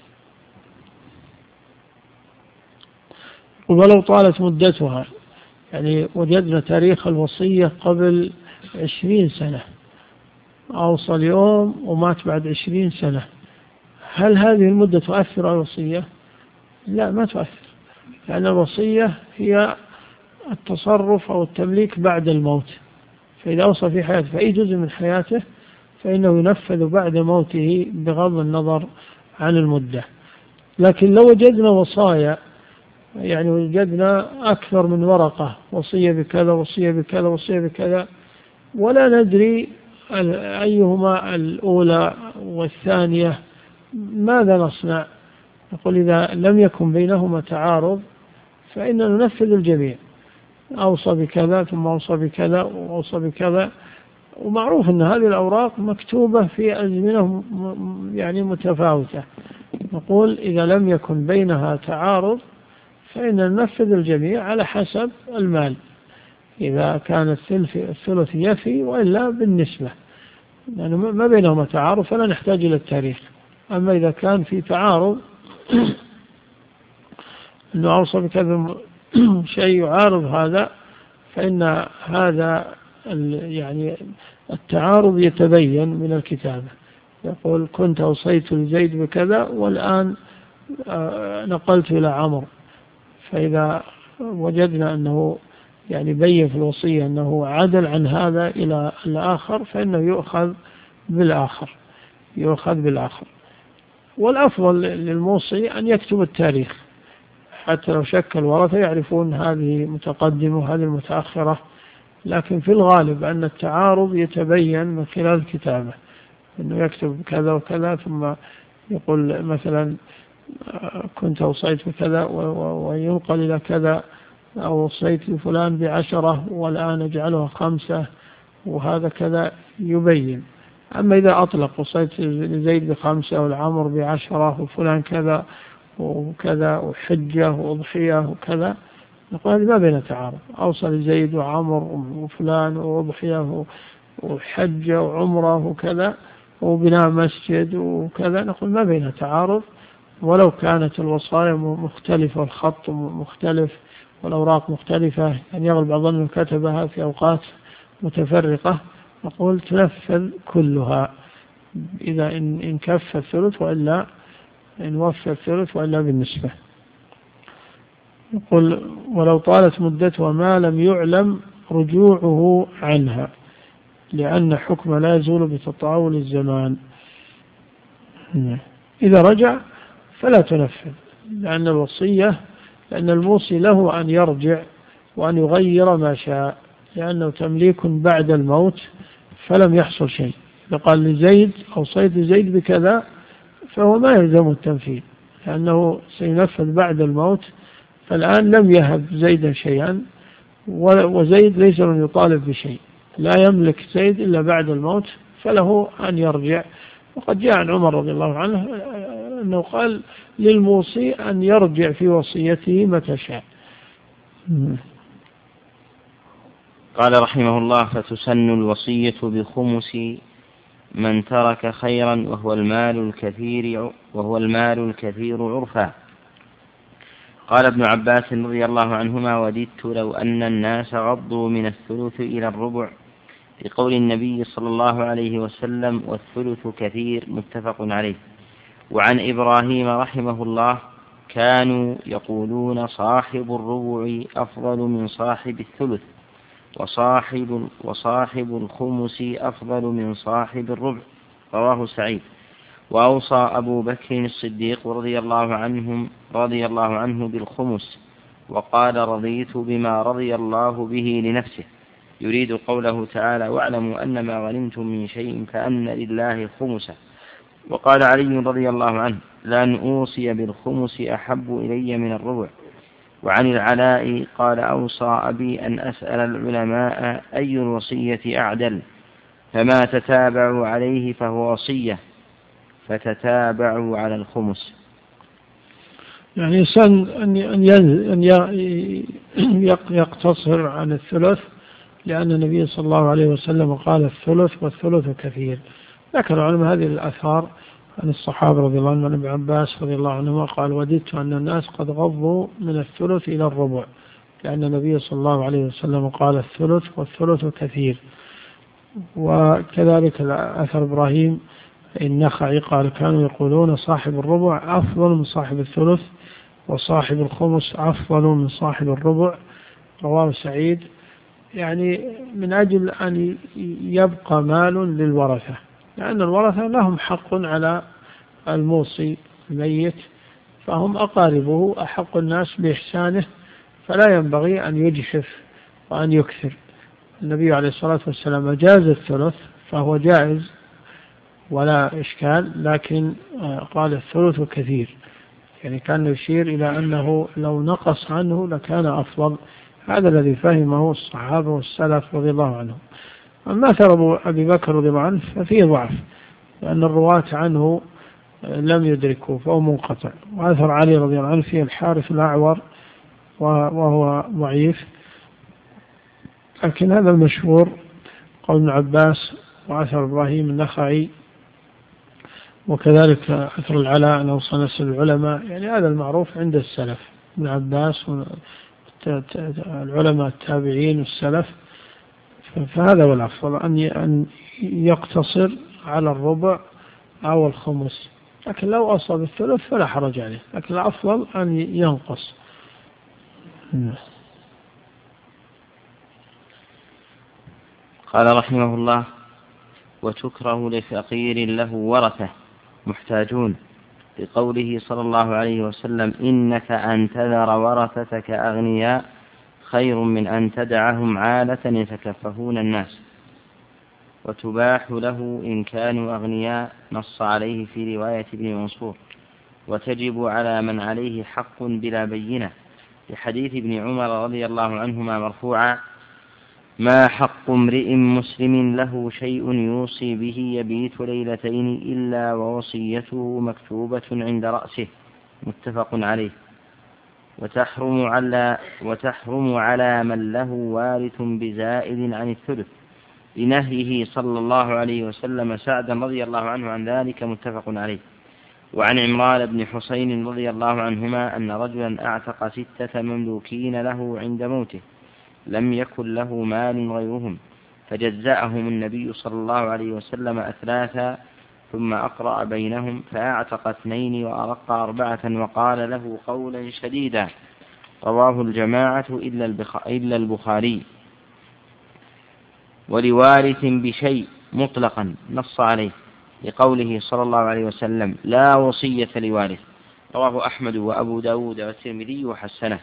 ولو طالت مدتها، يعني وجدنا تاريخ الوصية قبل عشرين سنة، أوصى اليوم ومات بعد عشرين سنة، هل هذه المدة تؤثر على الوصية؟ لا، ما تؤثر، لأن الوصية هي التصرف أو التمليك بعد الموت. فإذا أوصى في حياته فأي جزء من حياته فإنه ينفذ بعد موته بغض النظر عن المدة. لكن لو وجدنا وصايا، يعني وجدنا أكثر من ورقة، وصية بكذا وصية بكذا وصية بكذا، ولا ندري أيهما الأولى والثانية، ماذا نصنع؟ نقول إذا لم يكن بينهما تعارض فإننا ننفذ الجميع، أوصى بكذا ثم أوصى بكذا وأوصى بكذا. ومعروف أن هذه الأوراق مكتوبة في أزمنة يعني متفاوتة. نقول إذا لم يكن بينها تعارض فإننا ننفذ الجميع على حسب المال، إذا كان الثلث يفي وإلا بالنسبة، يعني ما بينهما تعارض فلا نحتاج إلى التاريخ. أما إذا كان في تعارض أنه أوصى بكذا شيء يعارض هذا، فإن هذا يعني التعارض يتبين من الكتابة. يقول كنت أوصيت لزيد بكذا والآن نقلت إلى عمرو، فإذا وجدنا أنه يعني بين في الوصية أنه عدل عن هذا إلى الآخر فإنه يؤخذ بالآخر يؤخذ بالآخر. والأفضل للموصي أن يكتب التاريخ حتى لو شك الورثة يعرفون هذه متقدمة وهذه المتأخرة. لكن في الغالب أن التعارض يتبين من خلال الكتابة، أنه يكتب كذا وكذا ثم يقول مثلا كنت أوصيت بكذا وينقل إلى كذا، أو وصيت لفلان بعشرة والآن أجعلها خمسة، وهذا كذا يبين. أما إذا أطلق وصيت لزيد بخمسة والعمر بعشرة وفلان كذا وكذا وحجة وأضحية وكذا، نقول هذه ما بين تعارض، أوصى لزيد وعمر وفلان وأضحية وحجة وعمره وكذا وبناء مسجد وكذا، نقول ما بين تعارض، ولو كانت الوصايا مختلفة والخط مختلف والأوراق مختلفة، يعني يغلب بعض أنه كتبها في أوقات متفرقة، نقول تنفذ كلها إذا إن كف الثلث وإلا إن وفى الثلث وإلا بالنسبة. يقول ولو طالت مدتها ما لم يعلم رجوعه عنها، لأن حكم لا يزول بتطاول الزمان. إذا رجع فلا تنفذ، لأن الوصية لأن الموصي له أن يرجع وأن يغير ما شاء، لأنه تمليك بعد الموت فلم يحصل شيء. فقال لزيد أوصيت زيد بكذا فهو ما يلزم التنفيذ، لأنه سينفذ بعد الموت، فالآن لم يهب زيدا شيئا، وزيد ليس من يطالب بشيء، لا يملك زيد إلا بعد الموت، فله أن يرجع. وقد جاء عن عمر رضي الله عنه أنه قال للموصي أن يرجع في وصيته متى شاء. قال رحمه الله فتسن الوصية بخمس من ترك خيرا وهو المال الكثير وهو المال الكثير عرفا. قال ابن عباس رضي الله عنهما وددت لو أن الناس غضوا من الثلث إلى الربع، لقول النبي صلى الله عليه وسلم والثلث كثير، متفق عليه. وعن إبراهيم رحمه الله كانوا يقولون صاحب الربع أفضل من صاحب الثلث، وصاحب, وصاحب الخمس أفضل من صاحب الربع، رواه سعيد. وأوصى أبو بكر الصديق رضي الله عنهم رضي الله عنه بالخمس، وقال رضيت بما رضي الله به لنفسه، يريد قوله تعالى واعلموا أن ما غنمتم من شيء فأن لله خمسه. وقال علي رضي الله عنه لأن أوصي بالخمس أحب إلي من الربع. وعن العلاء قال أوصى أبي أن أسأل العلماء أي الوصية أعدل، فما تتابعوا عليه فهو وصية، فتتابعوا على الخمس. يعني إنسان أن يقتصر عن الثلث، لأن النبي صلى الله عليه وسلم قال الثلث والثلث كثير. ذكر العلماء هذه الآثار عن الصحابة رضي الله عنهم، عن ابن عباس رضي الله عنهما قال وددت أن الناس قد غضوا من الثلث إلى الربع، لأن النبي صلى الله عليه وسلم قال الثلث والثلث كثير. وكذلك أثر إبراهيم النخعي قال كانوا يقولون صاحب الربع أفضل من صاحب الثلث، وصاحب الخمس أفضل من صاحب الربع، رواه سعيد، يعني من أجل أن يبقى مال للورثة، لأن الورثة لهم حق على الموصي الميت، فهم أقاربه أحق الناس بإحسانه، فلا ينبغي أن يجحف وأن يكثر. النبي عليه الصلاة والسلام أجاز الثلث فهو جائز ولا إشكال، لكن قال الثلث كثير، يعني كان يشير إلى أنه لو نقص عنه لكان أفضل. هذا الذي فهمه الصحابة والسلف رضي الله عنهم. أما أثر أبي بكر رضي الله عنه ففيه ضعف، لأن الرواة عنه لم يدركوا فهو منقطع. وأثر علي رضي الله عنه فيه الحارث الأعور وهو ضعيف، لكن هذا المشهور قول ابن عباس وأثر إبراهيم النخعي، وكذلك أثر العلاء أنه صنس العلماء، يعني هذا المعروف عند السلف، ابن عباس العلماء التابعين والسلف، فهذا هو الأفضل أن يقتصر على الربع أو الخمس، لكن لو أصاب الثلث فلا حرج عليه، لكن الأفضل أن ينقص. قال رحمه الله وتكره لفقير له ورثة محتاجون، لقوله صلى الله عليه وسلم إنك أن تذر ورثتك أغنياء خير من أن تدعهم عالة يتكففون الناس. وتباح له إن كانوا أغنياء، نص عليه في رواية ابن منصور، وتجب على من عليه حق بلا بينة، لحديث ابن عمر رضي الله عنهما مرفوعا ما حق امرئ مسلم له شيء يوصي به يبيت ليلتين إلا ووصيته مكتوبة عند رأسه، متفق عليه. وتحرم على, وتحرم على من له وارث بزائد عن الثلث لنهيه صلى الله عليه وسلم سعدا رضي الله عنه عن ذلك، متفق عليه. وعن عمران بن حسين رضي الله عنهما أن رجلا أعتق ستة مملوكين له عند موته لم يكن له مال غيرهم، فجزأهم النبي صلى الله عليه وسلم أثلاثا ثم أقرأ بينهم فأعتق اثنين وأرق أربعة وقال له قولا شديدا، رواه الجماعة إلا البخاري. ولوارث بشيء مطلقا نص عليه لقوله صلى الله عليه وسلم لا وصية لوارث، رواه أحمد وأبو داود والترمذي وحسنه.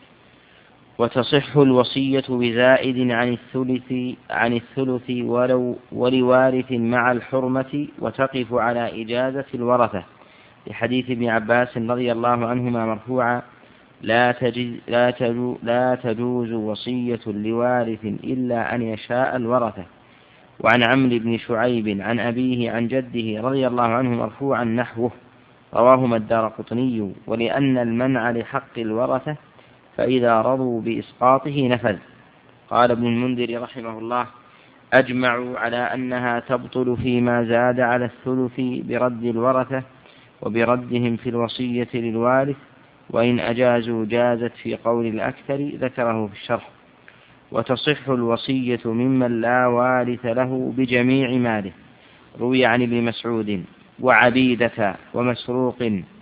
وتصح الوصية بزائد عن الثلث عن الثلث ولو ولوارث مع الحرمة، وتقف على إجازة الورثة لحديث ابن عباس رضي الله عنهما مرفوعا لا, تجز لا, تجو لا تجوز وصية لوارث إلا أن يشاء الورثة. وعن عمرو بن شعيب عن أبيه عن جده رضي الله عنه مرفوعا نحوه، رواهما الدارقطني. ولأن المنع لحق الورثة فإذا رضوا بإسقاطه نفذ. قال ابن المنذر رحمه الله أجمعوا على أنها تبطل فيما زاد على الثلث برد الورثة وبردهم في الوصية للوارث، وإن أجازوا جازت في قول الأكثر ذكره في الشرح. وتصح الوصية ممن لا وارث له بجميع ماله، روي عن ابن مسعود وعبيدة ومسروق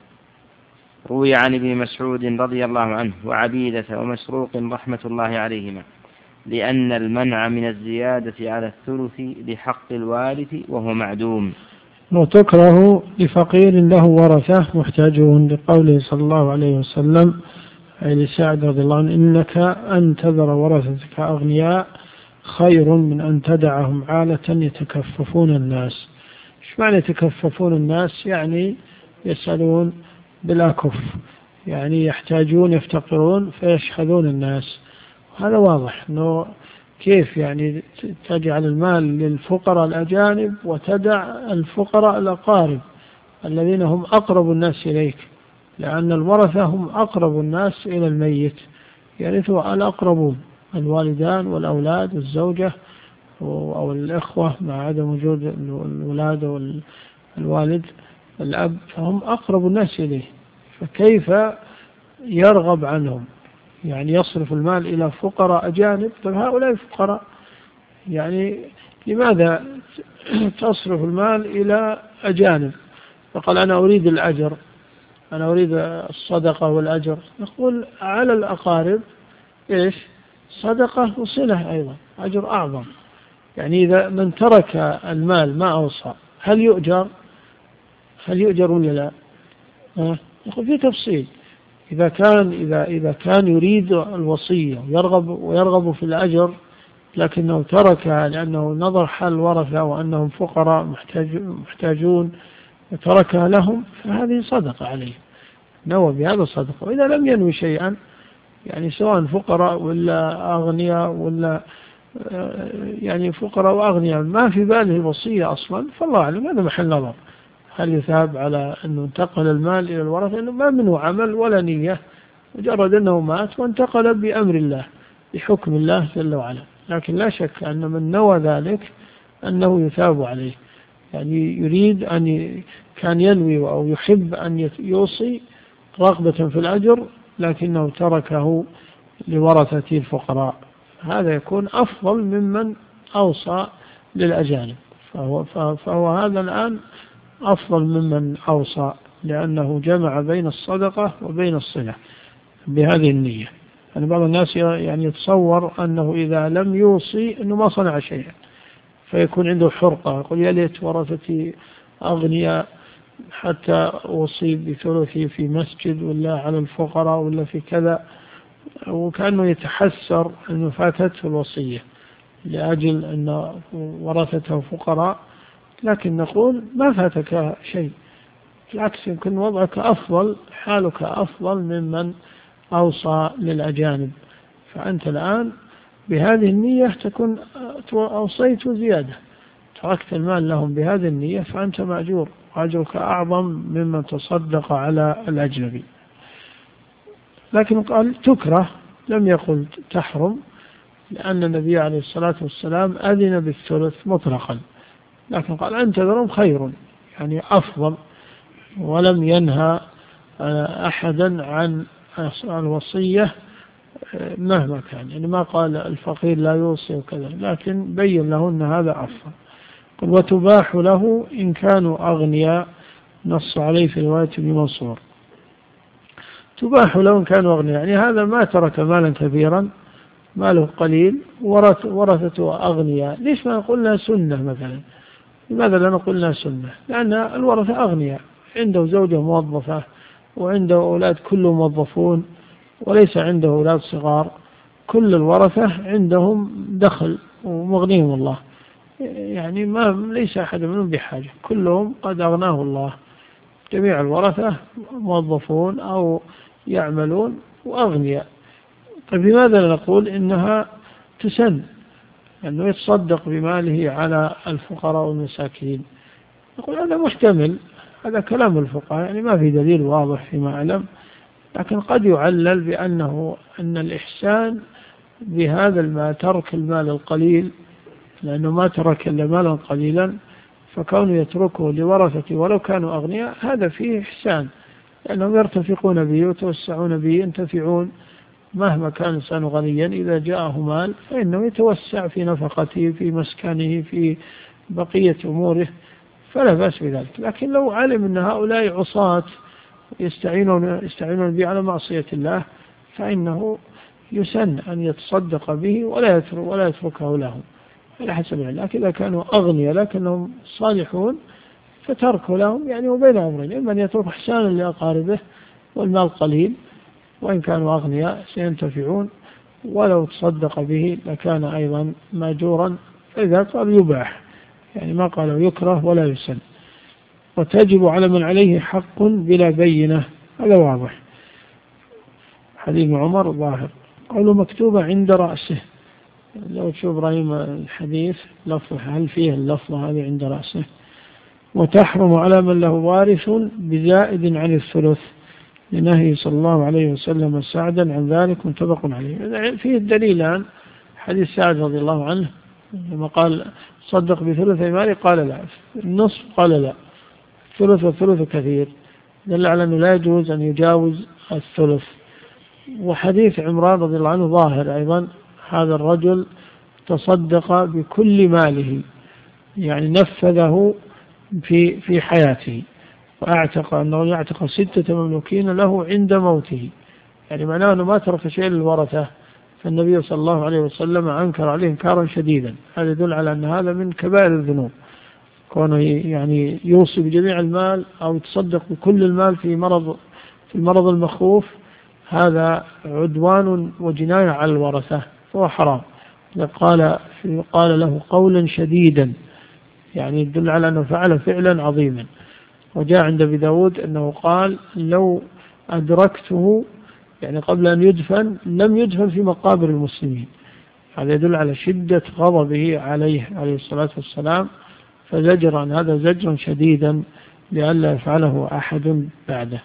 روي عن ابن مسعود رضي الله عنه وعبيدة ومسروق رحمة الله عليهما، لأن المنع من الزيادة على الثلث لحق الوارث وهو معدوم. وتكره لفقير له ورثة محتاجون، لقوله صلى الله عليه وسلم أي لسعد رضي الله عنه إنك أن تذر ورثتك أغنياء خير من أن تدعهم عالة يتكففون الناس. إيش معنى يتكففون الناس؟ يعني يسألون بلا كف، يعني يحتاجون يفتقرون فيشحذون الناس. هذا واضح أنه كيف يعني تجعل المال للفقراء الأجانب وتدع الفقراء الأقارب الذين هم أقرب الناس إليك، لأن الورثة هم أقرب الناس إلى الميت، يرثوا الأقربون الوالدان والأولاد والزوجة أو الإخوة مع عدم وجود الولاد والوالد الأب، فهم أقرب الناس إليه، فكيف يرغب عنهم؟ يعني يصرف المال إلى فقراء أجانب. طيب هؤلاء فقراء، يعني لماذا تصرف المال إلى أجانب؟ فقال أنا أريد الأجر، أنا أريد الصدقة والأجر. نقول على الأقارب إيش؟ صدقة وصلة أيضا، أجر أعظم. يعني إذا من ترك المال ما أوصى هل يؤجر؟ هل يؤجر ولا لا؟ نقول في تفصيل. إذا كان إذا إذا كان يريد الوصية ويرغب ويرغب في الأجر لكنه تركها لأنه نظر حال الورثة وأنهم فقراء محتاج محتاجون وتركها لهم، فهذه صدقة عليه، نوى بهذا صدقة. وإذا لم ينوي شيئا، يعني سواء فقراء ولا أغنياء ولا يعني فقراء وأغنياء ما في باله الوصية أصلا، فالله أعلم، هذا محل نظر. هل يثاب على أنه انتقل المال إلى الورثة؟ أنه ما منه عمل ولا نية، مجرد أنه مات وانتقل بأمر الله بحكم الله جل وعلا. لكن لا شك أن من نوى ذلك أنه يثاب عليه، يعني يريد أن كان ينوي أو يحب أن يوصي رغبة في الأجر لكنه تركه لورثة الفقراء، هذا يكون أفضل ممن أوصى للأجانب. فهو, فهو هذا الآن أفضل ممن أوصى، لأنه جمع بين الصدقة وبين الصلة بهذه النية. يعني بعض الناس يعني يتصور أنه إذا لم يوصي أنه ما صنع شيئا، فيكون عنده حرقة، يقول يا ليت ورثتي أغنياء حتى أوصي بثلثي في مسجد ولا على الفقراء ولا في كذا، وكأنه يتحسر أنه فاتته الوصية لأجل أن ورثته فقراء. لكن نقول ما فاتك شيء، بالعكس يمكن وضعك أفضل، حالك أفضل ممن أوصى للأجانب. فأنت الآن بهذه النية تكون أوصيت زيادة، تركت المال لهم بهذه النية، فأنت مأجور، وأجرك أعظم ممن تصدق على الأجنبي. لكن قال تكره، لم يقل تحرم، لأن النبي عليه الصلاة والسلام أذن بالثلث مطلقا، لكن قال أن تذرهم خير، يعني أفضل، ولم ينهى أحدا عن الوصية مهما كان، يعني ما قال الفقير لا يوصي وكذا، لكن بين له أن هذا أفضل. وتباح له إن كانوا أغنياء، نص عليه في رواية ابن منصور، تباح له إن كانوا أغنياء، يعني هذا ما ترك مالا كثيرا، ماله قليل، ورث ورثته أغنياء، ليش ما قلنا سنة مثلا؟ لماذا لا نقولنا سنة؟ لأن الورثة أغنياء، عنده زوجة موظفة وعنده أولاد كلهم موظفون، وليس عنده أولاد صغار، كل الورثة عندهم دخل ومغنيهم الله، يعني ما ليس أحد منهم بحاجة، كلهم قد أغناه الله، جميع الورثة موظفون أو يعملون وأغنياء. طيب لماذا لا نقول إنها تسن، أنه يتصدق بماله على الفقراء والمساكين؟ نقول هذا محتمل، هذا كلام الفقهاء، يعني ما في دليل واضح فيما أعلم، لكن قد يعلل بأنه أن الإحسان بهذا المال ترك المال القليل، لأنه ما ترك إلا مالا قليلا، فكونه يتركه لورثته ولو كانوا أغنياء هذا فيه إحسان، لأنهم يرتفقون به ويتوسعون به، ينتفعون، مهما كان الإنسان غنيا إذا جاءه مال فإنه يتوسع في نفقته، في مسكنه، في بقية أموره، فلا بأس بذلك. لكن لو علم أن هؤلاء عصاة يستعينون يستعينون به على معصية الله، فإنه يسن أن يتصدق به ولا يترك ولا يتركه لهم على حسب الله. لكن إذا كانوا أغنياء لكنهم صالحون فتركوا لهم، يعني وبين أمرين، إما أن يترك إحسانا لأقاربه والمال قليل، وإن كانوا أغنياء سينتفعون، ولو تصدق به لكان أيضا ماجورا، فإذا قال يباح، يعني ما قال يكره ولا يسن. وتجب على من عليه حق بلا بينة، هذا واضح، حديث عمر ظاهر. قالوا مكتوبة عند رأسه، لو تشوف إبراهيم الحديث لفظ هل فيه اللفظة هذه عند رأسه. وتحرم على من له وارث بزائد عن الثلث، لنهي صلى الله عليه وسلم سعدا عن ذلك، متفق عليه. فيه الدليلان، حديث سعد رضي الله عنه لما قال صدق بثلث مالي قال لا، النصف قال لا، الثلث والثلث كثير، دل على أنه لا يجوز أن يجاوز الثلث. وحديث عمران رضي الله عنه ظاهر أيضا، هذا الرجل تصدق بكل ماله، يعني نفذه في في حياته، وأعتق أنه يعتق ستة مملوكين له عند موته، يعني معناه أنه ما ترك شيء للورثة، فالنبي صلى الله عليه وسلم أنكر عليه إنكارا شديدا. هذا يدل على أن هذا من كبائر الذنوب، كونه يعني يوصي بجميع المال أو يتصدق بكل المال في مرض في المرض المخوف، هذا عدوان وجناية على الورثة، فهو حرام. قال قال له قولا شديدا، يعني يدل على أنه فعل فعلا عظيما. وجاء عند أبي داود أنه قال لو أدركته، يعني قبل أن يدفن، لم يدفن في مقابر المسلمين. هذا يدل على شدة غضبه عليه عليه الصلاة والسلام، فزجر عن هذا زجرا شديدا لئلا يفعله أحد بعده.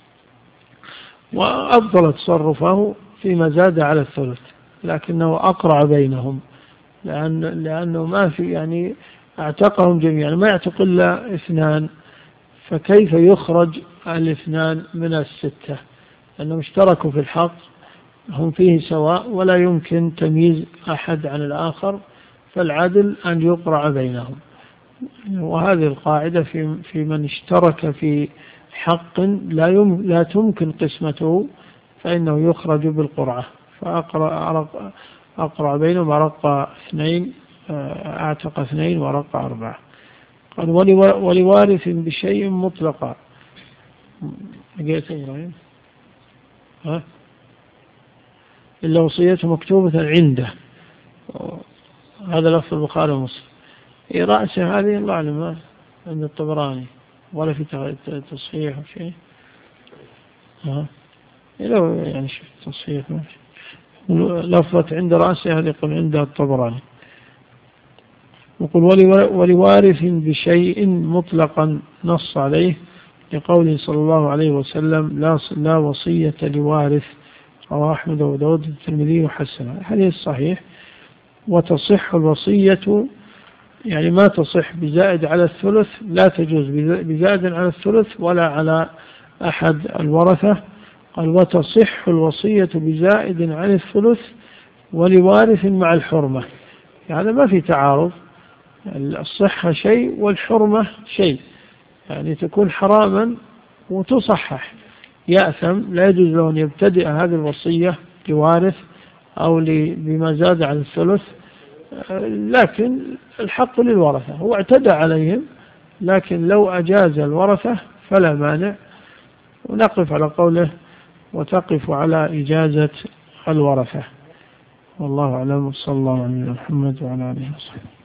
وأفضل تصرفه فيما زاد على الثلث، لكنه أقرع بينهم، لأن لأنه ما في يعني اعتقهم جميعا، ما يعتق إلا اثنان، فكيف يخرج الاثنان من الستة؟ لأنهم اشتركوا في الحق، هم فيه سواء ولا يمكن تمييز أحد عن الآخر، فالعدل أن يقرع بينهم. وهذه القاعدة في في من اشترك في حق لا يم لا تمكن قسمته، فإنه يخرج بالقرعة، فأقرع أقرع بينهم، ورقة اثنين، أعتق اثنين ورقة أربعة. قال ولوارث بشيء مطلقا. لقيت إبراهيم ها إلا وصيته مكتوبة عنده، هذا لفظ البخاري ومسلم. إيه رأسه هذه الله أعلم عند الطبراني، ولا في تصحيح أو شيء. ها لو يعني شوف تصحيح لفظة عند رأسه هذه يقول عند الطبراني. يقول ولوارث بشيء مطلقا نص عليه لقوله صلى الله عليه وسلم لا لا وصية لوارث رواه أحمد وأبو داود الترمذي وحسنه. الحديث صحيح. وتصح الوصية يعني ما تصح بزائد على الثلث، لا تجوز بزائد على الثلث ولا على أحد الورثة. قال وتصح الوصية بزائد عن الثلث ولوارث مع الحرمة. يعني ما في تعارض، الصحة شيء والحرمة شيء، يعني تكون حراما وتصحح يأثم، لا يجوز له أن يبتدئ هذه الوصية لوارث أو بما زاد عن الثلث، لكن الحق للورثة، هو اعتدى عليهم، لكن لو أجاز الورثة فلا مانع. ونقف على قوله وتقف على إجازة الورثة. والله أعلم، صلى الله عليه وسلم محمد وعلى آله وصحبه.